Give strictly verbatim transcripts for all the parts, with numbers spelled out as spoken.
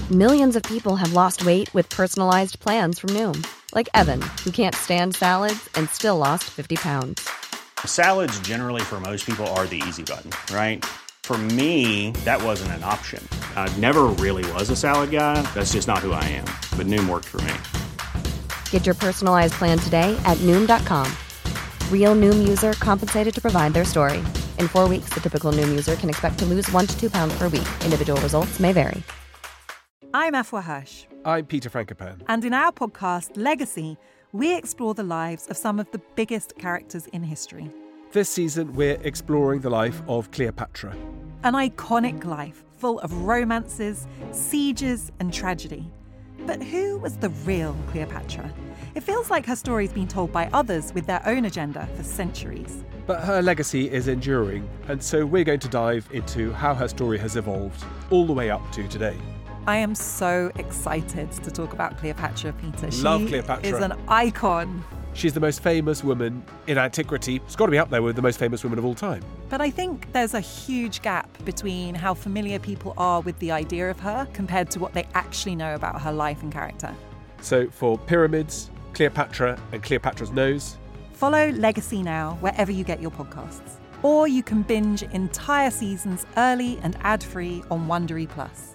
Millions of people have lost weight with personalized plans from Noom. Like Evan, who can't stand salads and still lost fifty pounds. Salads generally for most people are the easy button, right? For me, that wasn't an option. I never really was a salad guy. That's just not who I am. But Noom worked for me. Get your personalized plan today at Noom dot com. Real Noom user compensated to provide their story. In four weeks, the typical Noom user can expect to lose one to two pounds per week. Individual results may vary. I'm Afua Hirsch. I'm Peter Frankopan. And in our podcast, Legacy, we explore the lives of some of the biggest characters in history. This season, we're exploring the life of Cleopatra. An iconic life full of romances, sieges, and tragedy. But who was the real Cleopatra? It feels like her story's been told by others with their own agenda for centuries. But her legacy is enduring, and so we're going to dive into how her story has evolved all the way up to today. I am so excited to talk about Cleopatra, Peter. Love she Cleopatra. is an icon. She's the most famous woman in antiquity. It's got to be up there with the most famous women of all time. But I think there's a huge gap between how familiar people are with the idea of her compared to what they actually know about her life and character. So for Pyramids, Cleopatra and Cleopatra's Nose, follow Legacy now wherever you get your podcasts. Or you can binge entire seasons early and ad-free on Wondery Plus.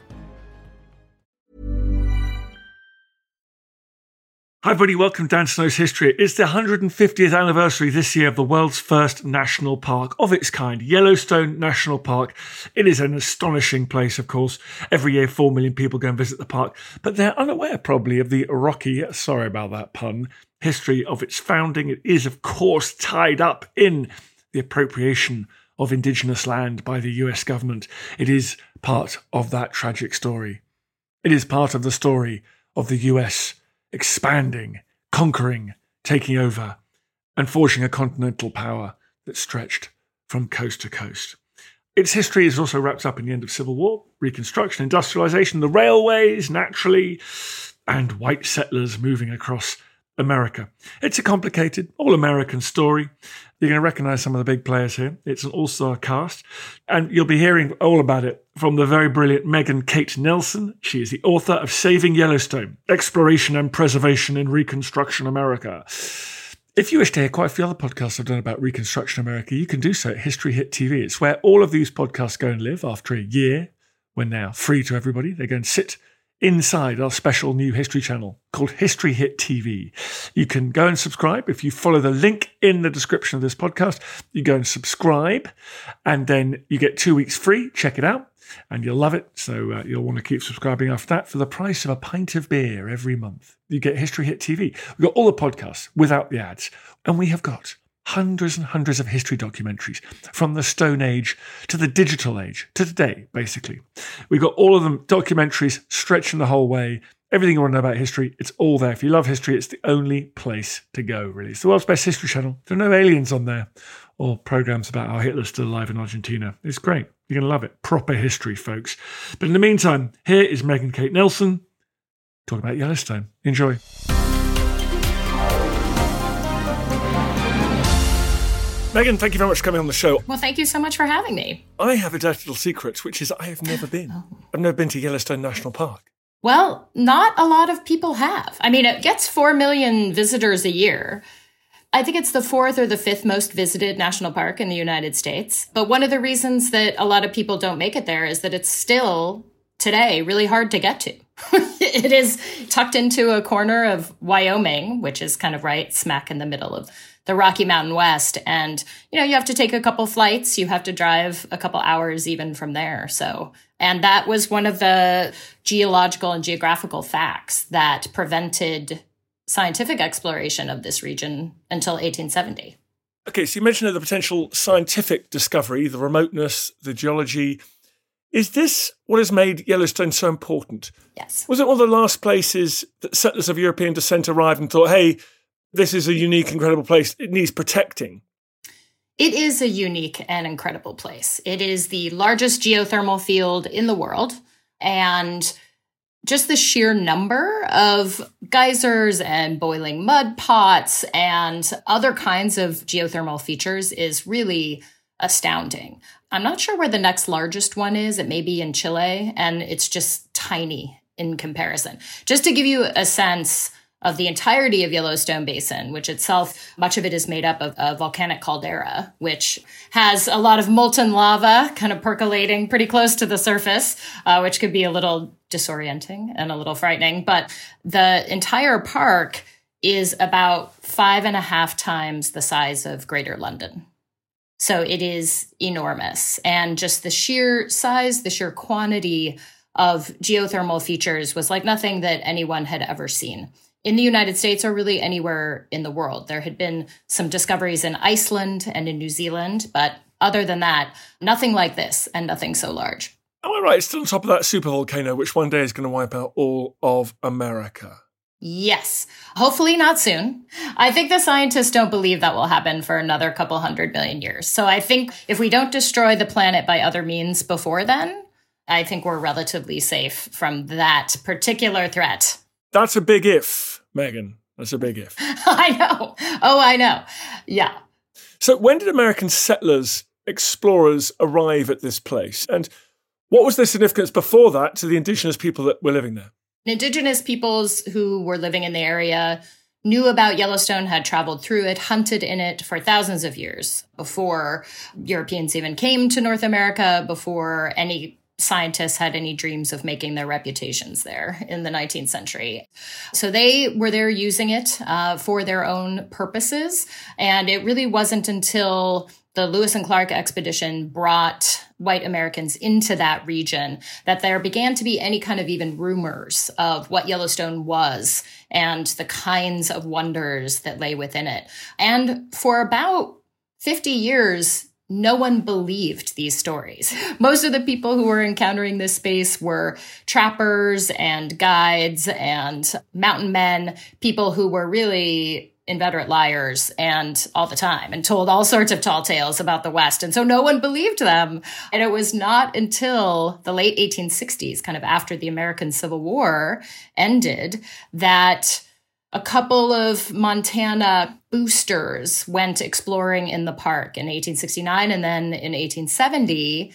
Hi everybody, welcome to Dan Snow's History. It's the one hundred fiftieth anniversary this year of the world's first national park of its kind, Yellowstone National Park. It is an astonishing place, of course. Every year, four million people go and visit the park, but they're unaware probably of the rocky, sorry about that pun, history of its founding. It is, of course, tied up in the appropriation of indigenous land by the U S government. It is part of that tragic story. It is part of the story of the U S expanding, conquering, taking over, and forging a continental power that stretched from coast to coast. Its history is also wrapped up in the end of Civil War, Reconstruction, industrialization, the railways, naturally, and white settlers moving across America. It's a complicated, all-American story. You're going to recognize some of the big players here. It's an all-star cast, and you'll be hearing all about it from the very brilliant Megan Kate Nelson. She is the author of Saving Yellowstone, Exploration and Preservation in Reconstruction America. If you wish to hear quite a few other podcasts I've done about Reconstruction America, you can do so at History Hit T V. It's where all of these podcasts go and live after a year, when they're free to everybody. They go and sit inside our special new history channel called History Hit T V. You can go and subscribe. If you follow the link in the description of this podcast, you go and subscribe, and then you get two weeks free. Check it out, and you'll love it. So uh, you'll want to keep subscribing after that for the price of a pint of beer every month. You get History Hit T V. We've got all the podcasts without the ads, and we have got hundreds and hundreds of history documentaries from the Stone Age to the digital age to today, basically. We've got all of them, documentaries stretching the whole way. Everything you want to know about history, it's all there. If you love history, it's the only place to go, really. It's the world's best history channel. There are no aliens on there or programs about how Hitler's still alive in Argentina. It's great. You're going to love it. Proper history, folks. But in the meantime, here is Megan Kate Nelson talking about Yellowstone. Enjoy. Megan, thank you very much for coming on the show. Well, thank you so much for having me. I have a dirty little secret, which is I have never been. Oh. I've never been to Yellowstone National Park. Well, not a lot of people have. I mean, it gets four million visitors a year. I think it's the fourth or the fifth most visited national park in the United States. But one of the reasons that a lot of people don't make it there is that it's still, today, really hard to get to. It is tucked into a corner of Wyoming, which is kind of right smack in the middle of the Rocky Mountain West. And, you know, you have to take a couple flights. You have to drive a couple hours even from there. So, and that was one of the geological and geographical facts that prevented scientific exploration of this region until eighteen seventy. Okay, so you mentioned the potential scientific discovery, the remoteness, the geology. Is this what has made Yellowstone so important? Yes. Was it one of the last places that settlers of European descent arrived and thought, hey, this is a unique, incredible place. It needs protecting? It is a unique and incredible place. It is the largest geothermal field in the world. And just the sheer number of geysers and boiling mud pots and other kinds of geothermal features is really astounding. I'm not sure where the next largest one is. It may be in Chile, and it's just tiny in comparison. Just to give you a sense of the entirety of Yellowstone Basin, which itself, much of it is made up of a volcanic caldera, which has a lot of molten lava kind of percolating pretty close to the surface, uh, which could be a little disorienting and a little frightening. But the entire park is about five and a half times the size of Greater London. So it is enormous. And just the sheer size, the sheer quantity of geothermal features was like nothing that anyone had ever seen in the United States or really anywhere in the world. There had been some discoveries in Iceland and in New Zealand, but other than that, nothing like this and nothing so large. Am I right? It's still on top of that supervolcano, which one day is going to wipe out all of America. Yes. Hopefully not soon. I think the scientists don't believe that will happen for another couple hundred million years. So I think if we don't destroy the planet by other means before then, I think we're relatively safe from that particular threat. That's a big if, Megan. That's a big if. I know. Oh, I know. Yeah. So when did American settlers, explorers arrive at this place? And what was their significance before that to the indigenous people that were living there? Indigenous peoples who were living in the area knew about Yellowstone, had traveled through it, hunted in it for thousands of years before Europeans even came to North America, before any scientists had any dreams of making their reputations there in the nineteenth century. So they were there using it uh, for their own purposes. And it really wasn't until the Lewis and Clark expedition brought white Americans into that region that there began to be any kind of even rumors of what Yellowstone was and the kinds of wonders that lay within it. And for about fifty years, no one believed these stories. Most of the people who were encountering this space were trappers and guides and mountain men, people who were really inveterate liars and all the time and told all sorts of tall tales about the West. And so no one believed them. And it was not until the late eighteen sixties, kind of after the American Civil War ended, that a couple of Montana boosters went exploring in the park in eighteen sixty-nine and then in eighteen seventy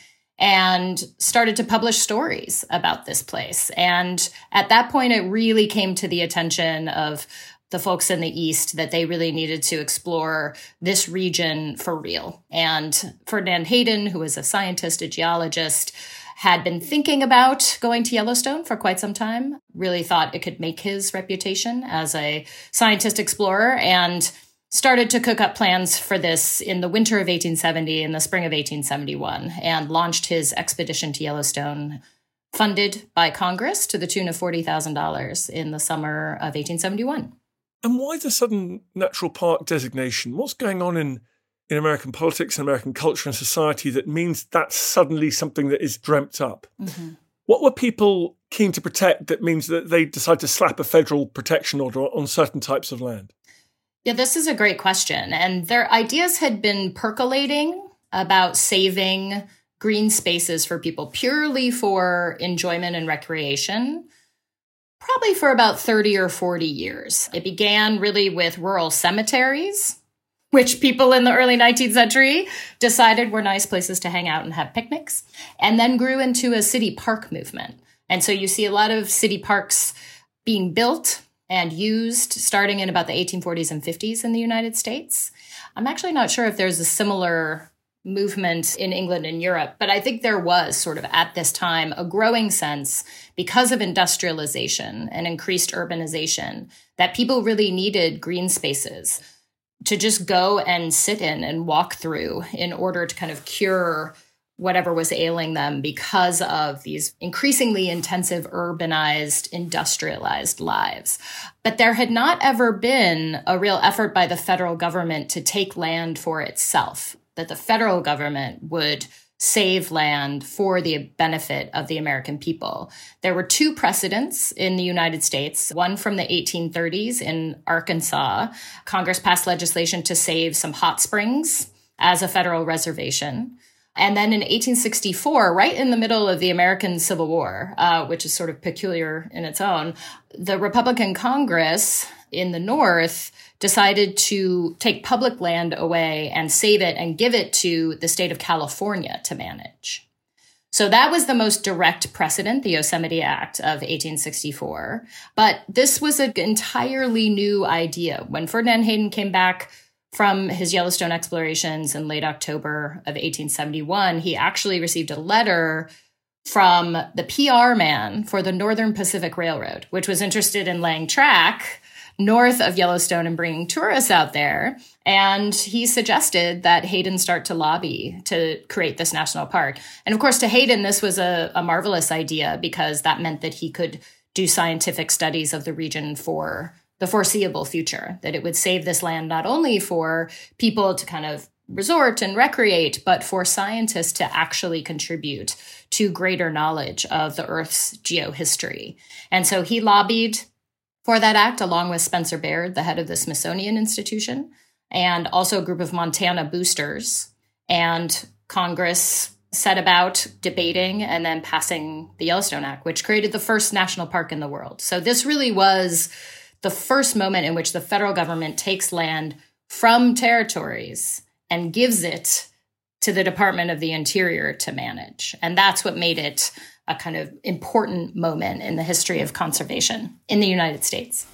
and started to publish stories about this place. And at that point, it really came to the attention of the folks in the East that they really needed to explore this region for real. And Ferdinand Hayden, who was a scientist, a geologist, had been thinking about going to Yellowstone for quite some time, really thought it could make his reputation as a scientist explorer, and started to cook up plans for this in the winter of eighteen seventy and the spring of eighteen seventy-one, and launched his expedition to Yellowstone, funded by Congress to the tune of forty thousand dollars in the summer of eighteen seventy-one. And why the sudden natural park designation? What's going on in in American politics and American culture and society that means that's suddenly something that is dreamt up? Mm-hmm. What were people keen to protect that means that they decide to slap a federal protection order on certain types of land? Yeah, this is a great question. And their ideas had been percolating about saving green spaces for people purely for enjoyment and recreation, probably for about thirty or forty years. It began really with rural cemeteries, which people in the early nineteenth century decided were nice places to hang out and have picnics, and then grew into a city park movement. And so you see a lot of city parks being built and used starting in about the eighteen forties and fifties in the United States. I'm actually not sure if there's a similar movement in England and Europe, but I think there was sort of at this time a growing sense, because of industrialization and increased urbanization, that people really needed green spaces to just go and sit in and walk through in order to kind of cure whatever was ailing them because of these increasingly intensive, urbanized, industrialized lives. But there had not ever been a real effort by the federal government to take land for itself, that the federal government would save land for the benefit of the American people. There were two precedents in the United States, one from the eighteen thirties in Arkansas. Congress passed legislation to save some hot springs as a federal reservation. And then in eighteen sixty-four, right in the middle of the American Civil War, uh, which is sort of peculiar in its own, the Republican Congress in the North decided to take public land away and save it and give it to the state of California to manage. So that was the most direct precedent, the Yosemite Act of eighteen sixty-four. But this was an entirely new idea. When Ferdinand Hayden came back from his Yellowstone explorations in late October of eighteen seventy-one, he actually received a letter from the P R man for the Northern Pacific Railroad, which was interested in laying track north of Yellowstone and bringing tourists out there. And he suggested that Hayden start to lobby to create this national park. And of course, to Hayden, this was a, a marvelous idea because that meant that he could do scientific studies of the region for the foreseeable future, that it would save this land not only for people to kind of resort and recreate, but for scientists to actually contribute to greater knowledge of the Earth's geohistory. And so he lobbied for that act, along with Spencer Baird, the head of the Smithsonian Institution, and also a group of Montana boosters. And Congress set about debating and then passing the Yellowstone Act, which created the first national park in the world. So this really was the first moment in which the federal government takes land from territories and gives it to the Department of the Interior to manage. And that's what made it a kind of important moment in the history of conservation in the United States.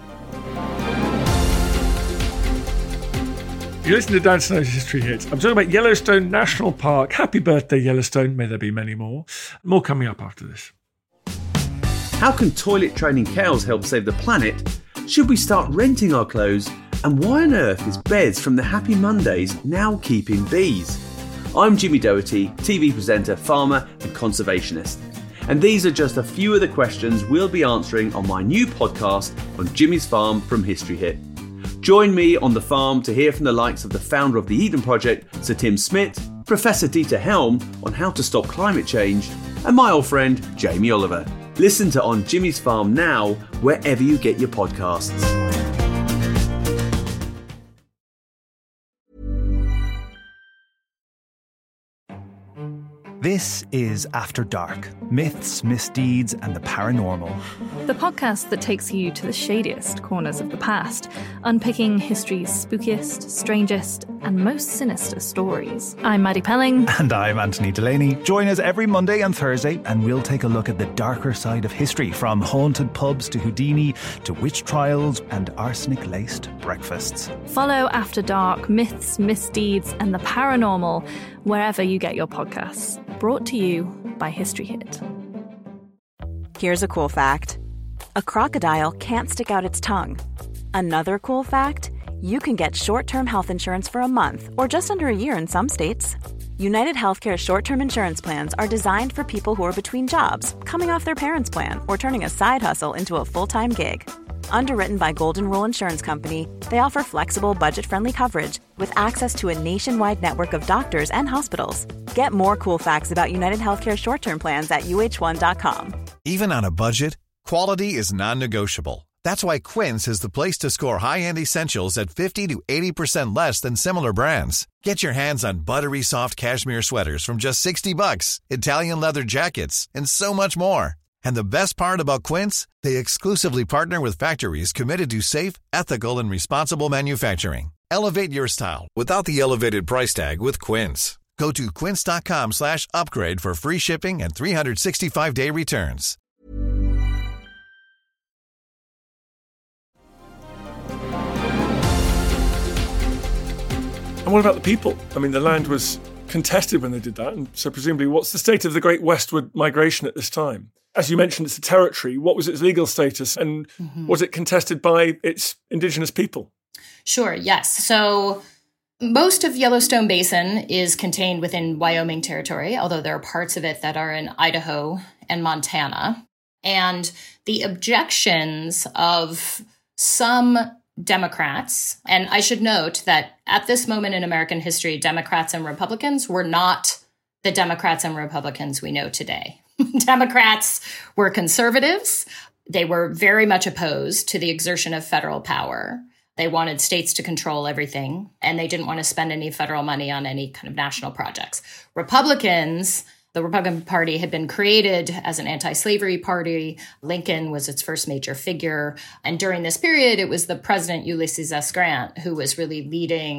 You listen to Dan Snow's History Hits. I'm talking about Yellowstone National Park. Happy birthday, Yellowstone. May there be many more. More coming up after this. How can toilet training cows help save the planet? Should we start renting our clothes? And why on earth is Bez from the Happy Mondays now keeping bees? I'm Jimmy Doherty, T V presenter, farmer and conservationist. And these are just a few of the questions we'll be answering on my new podcast on Jimmy's Farm from History Hit. Join me on the farm to hear from the likes of the founder of the Eden Project, Sir Tim Smith, Professor Dieter Helm on how to stop climate change, and my old friend Jamie Oliver. Listen to On Jimmy's Farm now, wherever you get your podcasts. This is After Dark, myths, misdeeds, and the paranormal. The podcast that takes you to the shadiest corners of the past, unpicking history's spookiest, strangest, and most sinister stories. I'm Maddie Pelling. And I'm Anthony Delaney. Join us every Monday and Thursday, and we'll take a look at the darker side of history, from haunted pubs to Houdini, to witch trials and arsenic-laced breakfasts. Follow After Dark, myths, misdeeds, and the paranormal, wherever you get your podcasts. Brought to you by History Hit. Here's a cool fact. A crocodile can't stick out its tongue. Another cool fact, you can get short-term health insurance for a month or just under a year in some states. United Healthcare short-term insurance plans are designed for people who are between jobs, coming off their parents' plan, or turning a side hustle into a full-time gig. Underwritten by Golden Rule Insurance Company, they offer flexible, budget-friendly coverage with access to a nationwide network of doctors and hospitals. Get more cool facts about United Healthcare short-term plans at U H one dot com. Even on a budget, quality is non-negotiable. That's why Quince is the place to score high-end essentials at fifty to eighty percent less than similar brands. Get your hands on buttery soft cashmere sweaters from just sixty bucks, Italian leather jackets, and so much more. And the best part about Quince, they exclusively partner with factories committed to safe, ethical, and responsible manufacturing. Elevate your style without the elevated price tag with Quince. Go to quince.com slash upgrade for free shipping and three sixty-five day returns. And what about the people? I mean, the land was contested when they did that, and so presumably what's the state of the great westward migration at this time? As you mentioned, it's a territory. What was its legal status, and mm-hmm. was it contested by its indigenous people? Sure, yes. So most of Yellowstone Basin is contained within Wyoming territory, although there are parts of it that are in Idaho and Montana. And the objections of some Democrats, and I should note that at this moment in American history, Democrats and Republicans were not the Democrats and Republicans we know today. Democrats were conservatives. They were very much opposed to the exertion of federal power. They wanted states to control everything, and they didn't want to spend any federal money on any kind of national projects. Republicans, the Republican Party had been created as an anti-slavery party. Lincoln was its first major figure. And during this period, it was the President Ulysses S. Grant who was really leading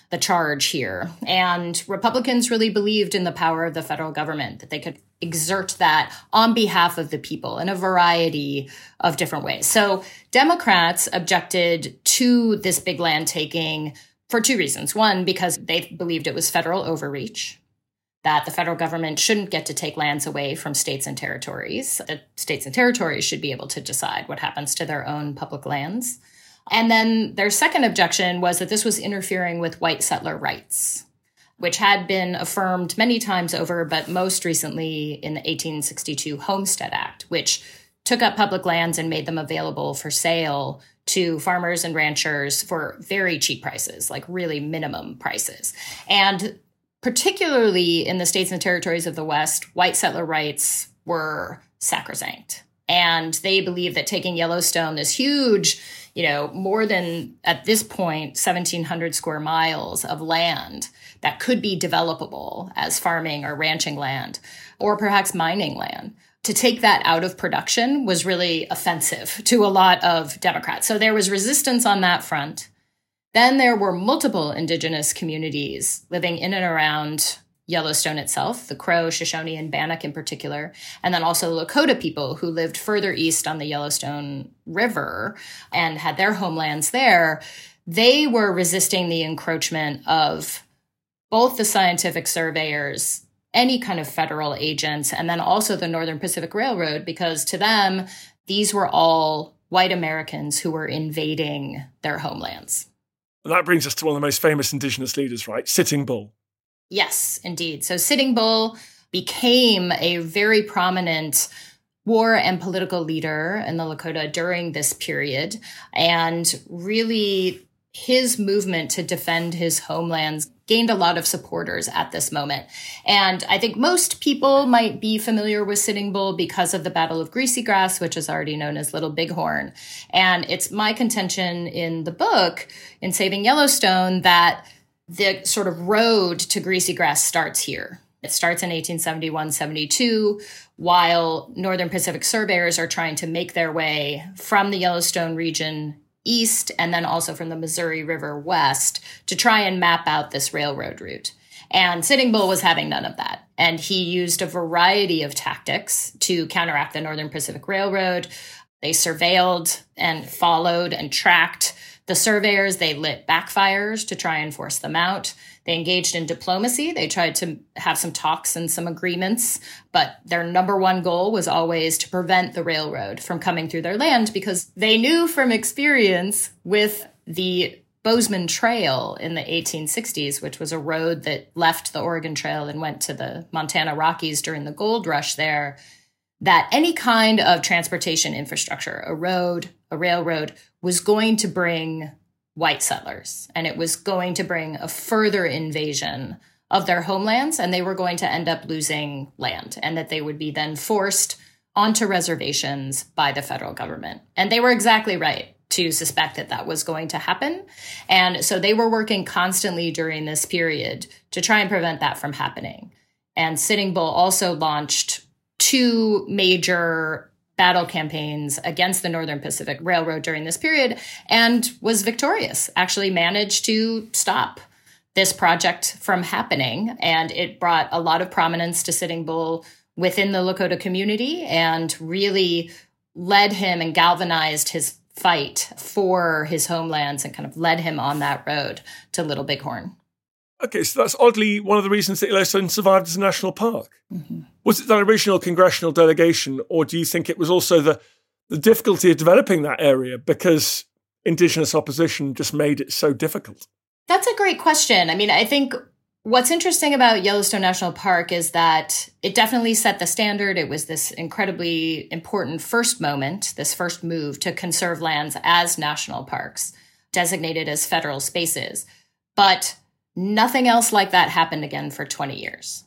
the charge here. And Republicans really believed in the power of the federal government, that they could exert that on behalf of the people in a variety of different ways. So Democrats objected to this big land taking for two reasons. One, because they believed it was federal overreach, that the federal government shouldn't get to take lands away from states and territories. That states and territories should be able to decide what happens to their own public lands. And then their second objection was that this was interfering with white settler rights, which had been affirmed many times over, but most recently in the eighteen sixty-two Homestead Act, which took up public lands and made them available for sale to farmers and ranchers for very cheap prices, like really minimum prices. And particularly in the states and territories of the West, white settler rights were sacrosanct. And they believed that taking Yellowstone, this huge, you know, more than, at this point, seventeen hundred square miles of land that could be developable as farming or ranching land, or perhaps mining land, to take that out of production was really offensive to a lot of Democrats. So there was resistance on that front. Then there were multiple indigenous communities living in and around Yellowstone itself, the Crow, Shoshone, and Bannock in particular, and then also Lakota people who lived further east on the Yellowstone River and had their homelands there. They were resisting the encroachment of both the scientific surveyors, any kind of federal agents, and then also the Northern Pacific Railroad, because to them, these were all white Americans who were invading their homelands. And that brings us to one of the most famous indigenous leaders, right? Sitting Bull. Yes, indeed. So Sitting Bull became a very prominent war and political leader in the Lakota during this period. And really, his movement to defend his homelands gained a lot of supporters at this moment. And I think most people might be familiar with Sitting Bull because of the Battle of Greasy Grass, which is already known as Little Bighorn. And it's my contention in the book, in Saving Yellowstone, that the sort of road to Greasy Grass starts here. It starts in eighteen seventy-one seventy-two, while Northern Pacific surveyors are trying to make their way from the Yellowstone region east and then also from the Missouri River west to try and map out this railroad route. And Sitting Bull was having none of that. And he used a variety of tactics to counteract the Northern Pacific Railroad. They surveilled and followed and tracked the surveyors. They lit backfires to try and force them out. They engaged in diplomacy. They tried to have some talks and some agreements, but their number one goal was always to prevent the railroad from coming through their land, because they knew from experience with the Bozeman Trail in the eighteen sixties, which was a road that left the Oregon Trail and went to the Montana Rockies during the gold rush there, that any kind of transportation infrastructure, a road, a railroad, was going to bring white settlers, and it was going to bring a further invasion of their homelands, and they were going to end up losing land, and that they would be then forced onto reservations by the federal government. And they were exactly right to suspect that that was going to happen. And so they were working constantly during this period to try and prevent that from happening. And Sitting Bull also launched two major battle campaigns against the Northern Pacific Railroad during this period and was victorious, actually managed to stop this project from happening. And it brought a lot of prominence to Sitting Bull within the Lakota community and really led him and galvanized his fight for his homelands and kind of led him on that road to Little Bighorn. Okay, so that's oddly one of the reasons that Yellowstone survived as a national park. Mm-hmm. Was it that original congressional delegation, or do you think it was also the, the difficulty of developing that area because Indigenous opposition just made it so difficult? That's a great question. I mean, I think what's interesting about Yellowstone National Park is that it definitely set the standard. It was this incredibly important first moment, this first move to conserve lands as national parks, designated as federal spaces. But nothing else like that happened again for twenty years.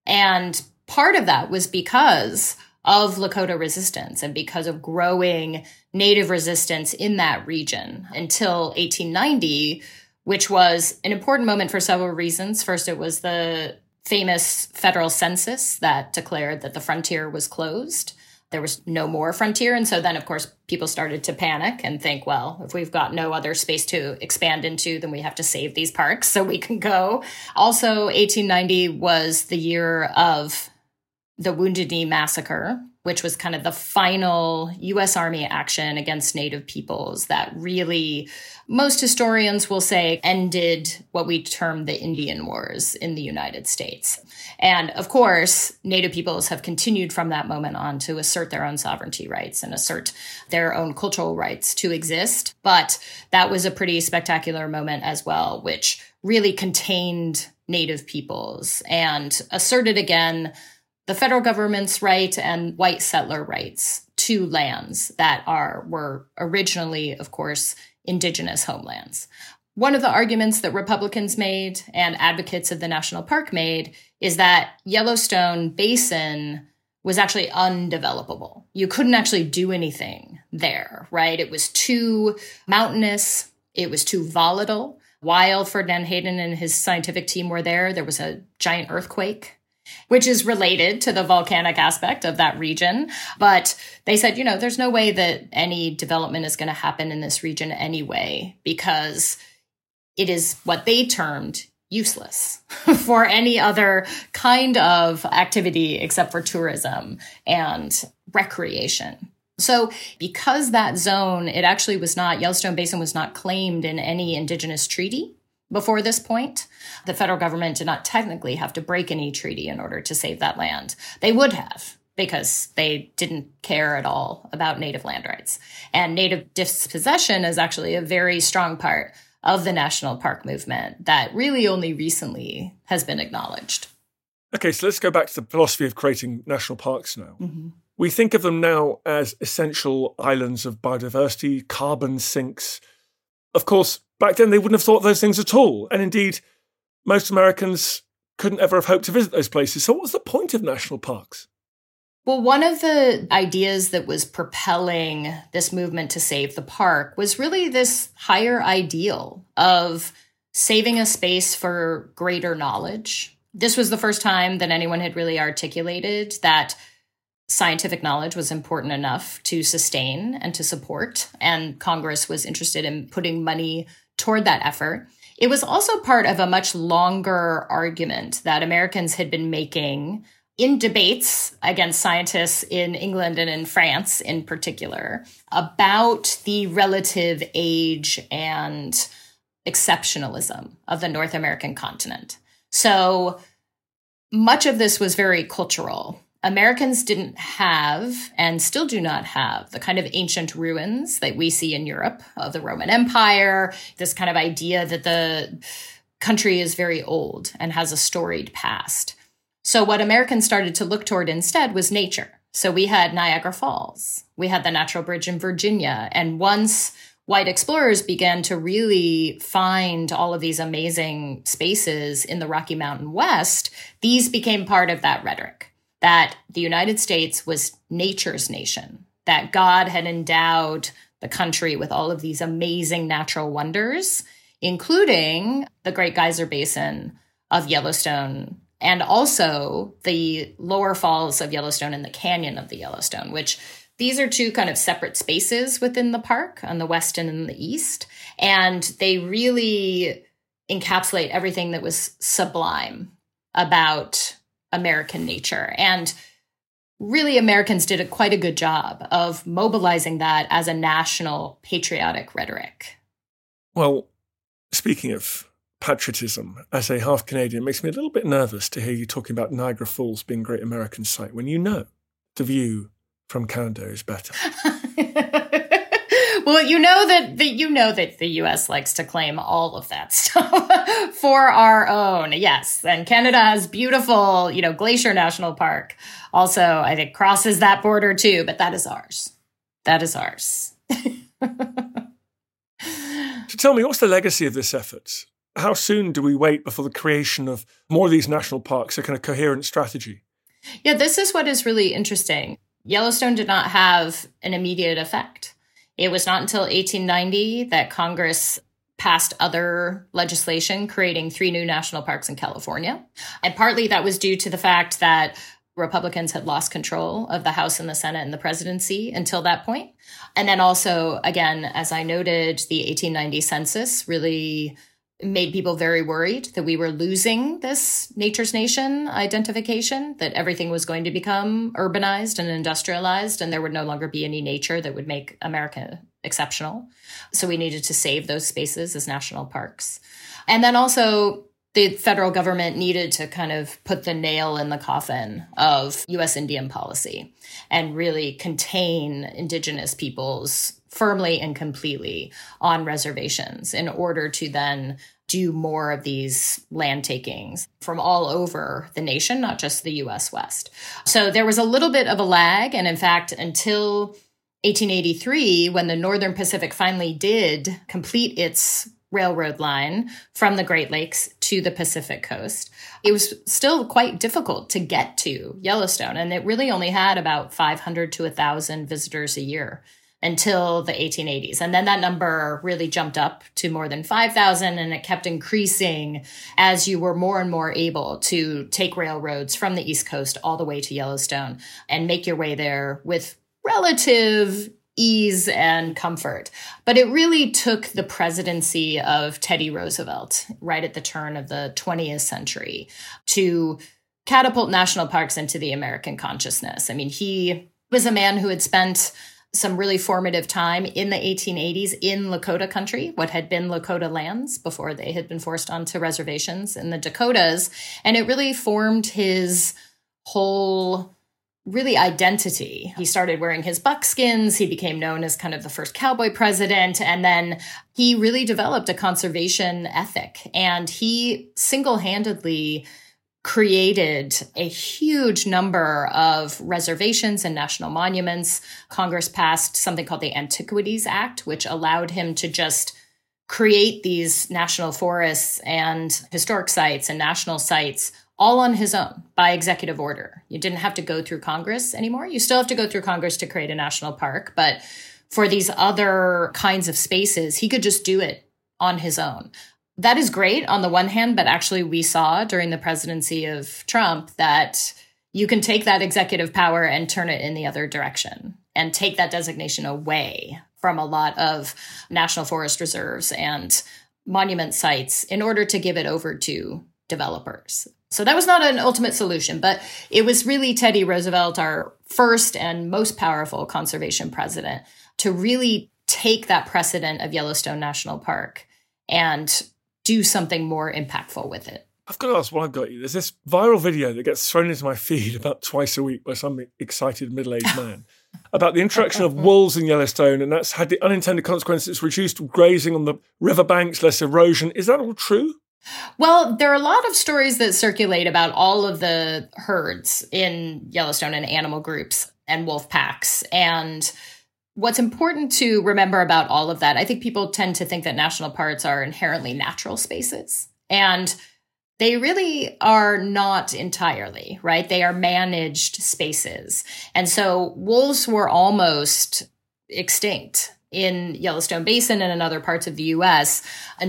And part of that was because of Lakota resistance and because of growing Native resistance in that region until eighteen ninety, which was an important moment for several reasons. First, it was the famous federal census that declared that the frontier was closed. there was no more frontier. And so then, of course, people started to panic and think, well, if we've got no other space to expand into, then we have to save these parks so we can go. Also, eighteen ninety was the year of the Wounded Knee Massacre, which was kind of the final U S Army action against Native peoples that really, most historians will say, ended what we term the Indian Wars in the United States. And of course, Native peoples have continued from that moment on to assert their own sovereignty rights and assert their own cultural rights to exist. But that was a pretty spectacular moment as well, which really contained Native peoples and asserted again the federal government's right and white settler rights to lands that are were originally, of course, indigenous homelands. One of the arguments that Republicans made and advocates of the national park made is that Yellowstone Basin was actually undevelopable. You couldn't actually do anything there, right? It was too mountainous. It was too volatile. While Ferdinand Hayden and his scientific team were there, there was a giant earthquake, which is related to the volcanic aspect of that region. But they said, you know, there's no way that any development is going to happen in this region anyway, because it is what they termed useless for any other kind of activity except for tourism and recreation. So because that zone, it actually was not, Yellowstone Basin was not claimed in any indigenous treaty before this point. The federal government did not technically have to break any treaty in order to save that land. They would have, because they didn't care at all about Native land rights. And Native dispossession is actually a very strong part of the national park movement that really only recently has been acknowledged. Okay, so let's go back to the philosophy of creating national parks now. Mm-hmm. We think of them now as essential islands of biodiversity, carbon sinks. Of course, back then they wouldn't have thought of those things at all. And indeed, most Americans couldn't ever have hoped to visit those places. So what was the point of national parks? Well, one of the ideas that was propelling this movement to save the park was really this higher ideal of saving a space for greater knowledge. This was the first time that anyone had really articulated that scientific knowledge was important enough to sustain and to support, and Congress was interested in putting money toward that effort. It was also part of a much longer argument that Americans had been making in debates against scientists in England and in France in particular about the relative age and exceptionalism of the North American continent. So much of this was very cultural. Americans didn't have, and still do not have, the kind of ancient ruins that we see in Europe of the Roman Empire, this kind of idea that the country is very old and has a storied past. So what Americans started to look toward instead was nature. So we had Niagara Falls, we had the Natural Bridge in Virginia, and once white explorers began to really find all of these amazing spaces in the Rocky Mountain West, these became part of that rhetoric. That the United States was nature's nation, that God had endowed the country with all of these amazing natural wonders, including the Great Geyser Basin of Yellowstone, and also the lower falls of Yellowstone and the canyon of the Yellowstone, which these are two kind of separate spaces within the park on the west and in the east. And they really encapsulate everything that was sublime about American nature. And really, Americans did a, quite a good job of mobilizing that as a national patriotic rhetoric. Well, speaking of patriotism, as a half Canadian, it makes me a little bit nervous to hear you talking about Niagara Falls being a great American sight when you know the view from Canada is better. Well, you know that the, you know that the U S likes to claim all of that stuff for our own. Yes, and Canada has beautiful, you know, Glacier National Park. Also, I think crosses that border too, but that is ours. That is ours. So tell me, what's the legacy of this effort? How soon do we wait before the creation of more of these national parks, a kind of coherent strategy? Yeah, this is what is really interesting. Yellowstone did not have an immediate effect. It was not until eighteen ninety that Congress passed other legislation creating three new national parks in California. And partly that was due to the fact that Republicans had lost control of the House and the Senate and the presidency until that point. And then also, again, as I noted, the eighteen ninety census really made people very worried that we were losing this nature's nation identification, that everything was going to become urbanized and industrialized, and there would no longer be any nature that would make America exceptional. So we needed to save those spaces as national parks. And then also, the federal government needed to kind of put the nail in the coffin of U S Indian policy and really contain indigenous peoples firmly and completely on reservations in order to then do more of these land takings from all over the nation, not just the U S West. So there was a little bit of a lag. And in fact, until eighteen eighty-three, when the Northern Pacific finally did complete its railroad line from the Great Lakes to the Pacific coast, it was still quite difficult to get to Yellowstone. And it really only had about five hundred to one thousand visitors a year until the eighteen eighties. And then that number really jumped up to more than five thousand, and it kept increasing as you were more and more able to take railroads from the East Coast all the way to Yellowstone and make your way there with relative ease and comfort. But it really took the presidency of Teddy Roosevelt right at the turn of the twentieth century to catapult national parks into the American consciousness. I mean, he was a man who had spent some really formative time in the eighteen eighties in Lakota country, what had been Lakota lands before they had been forced onto reservations in the Dakotas. And it really formed his whole really identity. He started wearing his buckskins. He became known as kind of the first cowboy president. And then he really developed a conservation ethic. And he single-handedly created a huge number of reservations and national monuments. Congress passed something called the Antiquities Act, which allowed him to just create these national forests and historic sites and national sites all on his own by executive order. You didn't have to go through Congress anymore. You still have to go through Congress to create a national park, but for these other kinds of spaces, he could just do it on his own. That is great on the one hand, but actually we saw during the presidency of Trump that you can take that executive power and turn it in the other direction and take that designation away from a lot of national forest reserves and monument sites in order to give it over to developers. So that was not an ultimate solution, but it was really Teddy Roosevelt, our first and most powerful conservation president, to really take that precedent of Yellowstone National Park and do something more impactful with it. I've got to ask what I've got you. There's this viral video that gets thrown into my feed about twice a week by some excited middle-aged man about the introduction of wolves in Yellowstone, and that's had the unintended consequences. It's reduced grazing on the riverbanks, less erosion. Is that all true? Well, there are a lot of stories that circulate about all of the herds in Yellowstone and animal groups and wolf packs. And what's important to remember about all of that, I think people tend to think that national parks are inherently natural spaces. And they really are not entirely, right? They are managed spaces. And so wolves were almost extinct in Yellowstone Basin and in other parts of the U S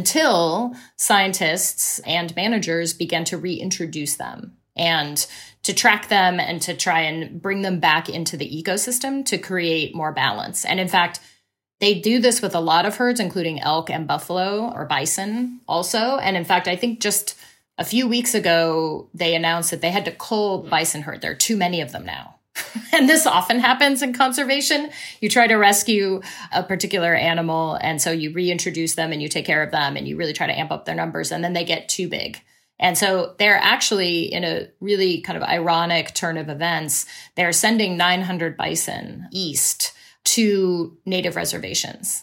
until scientists and managers began to reintroduce them and to track them and to try and bring them back into the ecosystem to create more balance. And in fact, they do this with a lot of herds, including elk and buffalo or bison also. And in fact, I think just a few weeks ago, they announced that they had to cull bison herd. There are too many of them now. And this often happens in conservation. You try to rescue a particular animal, and so you reintroduce them and you take care of them and you really try to amp up their numbers, and then they get too big. And so they're actually, in a really kind of ironic turn of events, they're sending nine hundred bison east to native reservations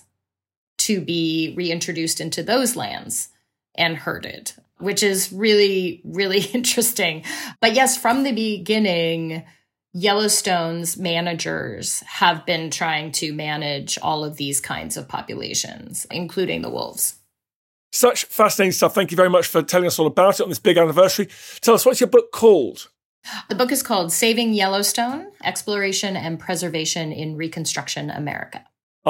to be reintroduced into those lands and herded, which is really, really interesting. But yes, from the beginning, Yellowstone's managers have been trying to manage all of these kinds of populations, including the wolves. Such fascinating stuff. Thank you very much for telling us all about it on this big anniversary. Tell us, what's your book called? The book is called Saving Yellowstone, Exploration and Preservation in Reconstruction America.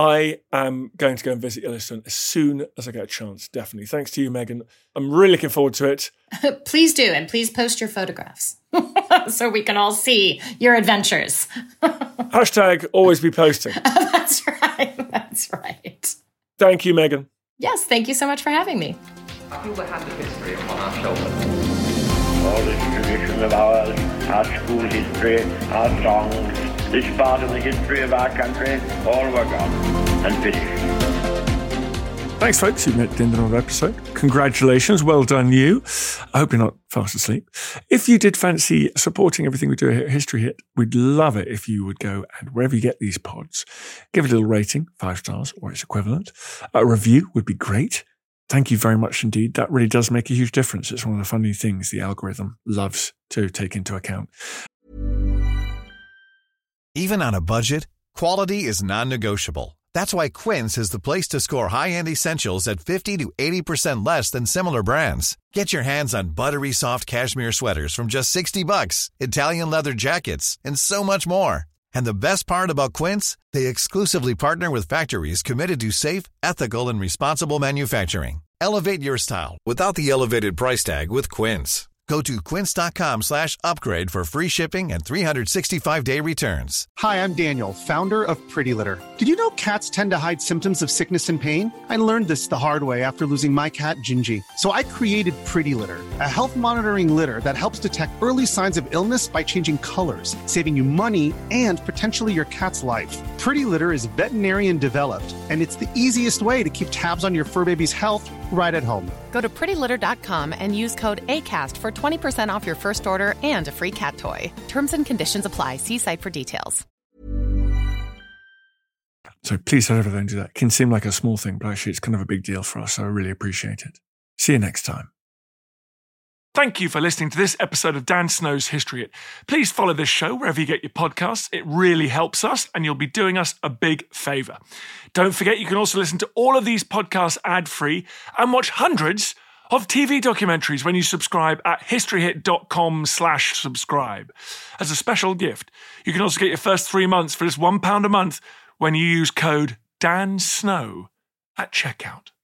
I am going to go and visit Yellowstone as soon as I get a chance, definitely. Thanks to you, Megan. I'm really looking forward to it. Please do, and please post your photographs. so we can all see your adventures. Hashtag always be posting. That's right. That's right. Thank you, Megan. Yes, thank you so much for having me. I feel the hand of history upon our shoulders. All this tradition of ours, our school history, our songs, this part of the history of our country, all were gone and finished. Thanks, folks. You've met the end of another episode. Congratulations. Well done, you. I hope you're not fast asleep. If you did fancy supporting everything we do here at History Hit, we'd love it if you would go and wherever you get these pods, give it a little rating, five stars or its equivalent. A review would be great. Thank you very much indeed. That really does make a huge difference. It's one of the funny things the algorithm loves to take into account. Even on a budget, quality is non-negotiable. That's why Quince is the place to score high-end essentials at fifty to eighty percent less than similar brands. Get your hands on buttery soft cashmere sweaters from just sixty bucks, Italian leather jackets, and so much more. And the best part about Quince, they exclusively partner with factories committed to safe, ethical, and responsible manufacturing. Elevate your style without the elevated price tag with Quince. Go to quince.com slash upgrade for free shipping and three sixty-five day returns. Hi, I'm Daniel, founder of Pretty Litter. Did you know cats tend to hide symptoms of sickness and pain? I learned this the hard way after losing my cat, Gingy. So I created Pretty Litter, a health monitoring litter that helps detect early signs of illness by changing colors, saving you money and potentially your cat's life. Pretty Litter is veterinarian developed, and it's the easiest way to keep tabs on your fur baby's health right at home. Go to pretty litter dot com and use code ACAST for twenty percent off your first order and a free cat toy. Terms and conditions apply. See site for details. So please don't ever do that. It can seem like a small thing, but actually it's kind of a big deal for us, so I really appreciate it. See you next time. Thank you for listening to this episode of Dan Snow's History Hit. Please follow this show wherever you get your podcasts. It really helps us, and you'll be doing us a big favour. Don't forget, you can also listen to all of these podcasts ad-free and watch hundreds of T V documentaries when you subscribe at historyhit.com slash subscribe. As a special gift, you can also get your first three months for just one pound a month when you use code DANSNOW at checkout.